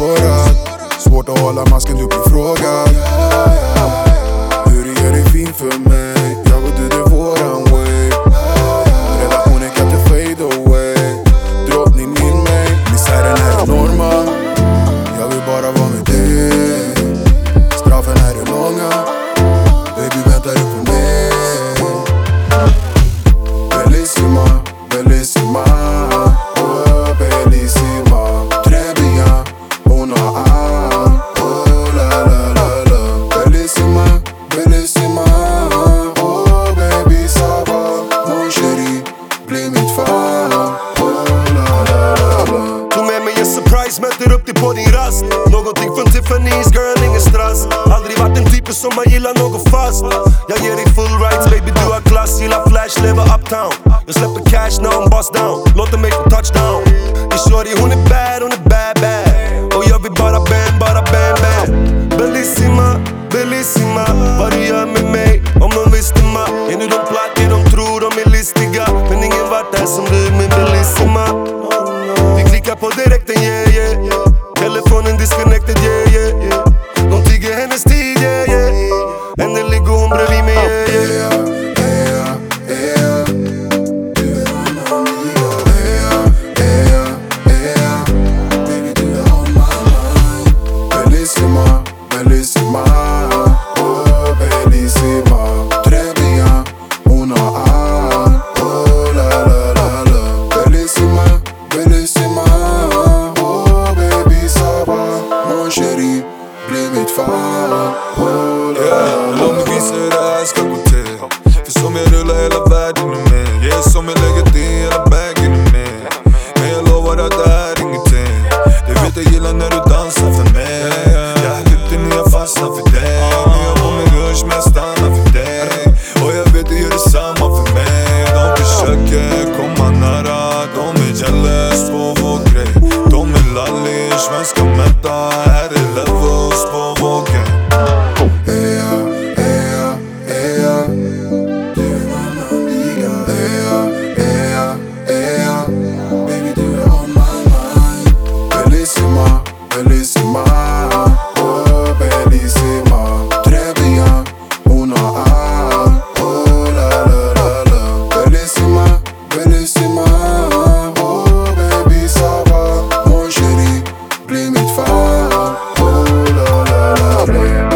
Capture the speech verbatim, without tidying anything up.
sårad. Svårt att hålla masken, du blir frågad. Hur du gör dig fin för mig. Jag och du, det är våran way. Relationen kan inte fade away. Drottning min mig, misären är enorma. Jag vill bara vara med dig. Straffen är det långa. Baby, väntar du på mig? Bellissima, bellissima. Oh, bellissima. Trebia, hon har allt. Oh, la la la la. Bellissima, bellissima. Oh, baby, Saba. Mon chéri, bli mitt fall. Oh, la la la la. Tog med mig en surprise, möter upp dig på din rast. Någonting från Tiffany's, girl, ingen strass. Aldrig varit en typ som man gillar något fast. Jag ger dig full rights, baby, du har klass. Gillar flash, lever uptown. Jag släpper cash när hon bust down. Låter mig få touchdown. Din shorty, hon är bad, hon är bad, bad. Och jag vill bara bam, bara bam, bam. Bellissima, bellissima. Vad du gör med mig, om de visste ma. Är nu de plackar, de tror de är listiga. Men ingen vart där som du, min bellissima. Vi klickar på direkten, yeah, yeah. Telefonen disconnected, yeah, yeah, yeah. De tigger hennes tid, yeah, yeah. Ändå ligger hon bredvid mig, yeah, yeah. Bellissima, bellissima. Oh, bellissima. Trebia, hon har allt. Oh, la la la la. Bellissima, bellissima. Oh, baby, Saba. Mon chéri, bli mitt fall. Oh, la la la. Låt mig visa hur det här ska gå till. För som jag rullar hela världen är med. Jag är som jag lägger till hela bagen är med. Men jag lovar att det här är ingenting. Du vet jag gillar när du dansar för mig. Jag har klippt dig när jag fastnar för dig. Nu jag på min rush men jag stannar för dig. Och jag vet du gör detsamma för mig. De försöker komma nära. De är jealous på vår grej. De är lallish, svenska mätta. Här är levels på vår game. Eya, eya, eya. Du är en annan liga. Eya, eya, eya. Baby, du är on my mind. Bellissima, bellissima. Oh, bellissima. Trebia, hon har allt. Oh, la la la la. Bellissima, bellissima. Oh, baby, Saba. Mon chéri, bli mitt fall. Oh, la la la la.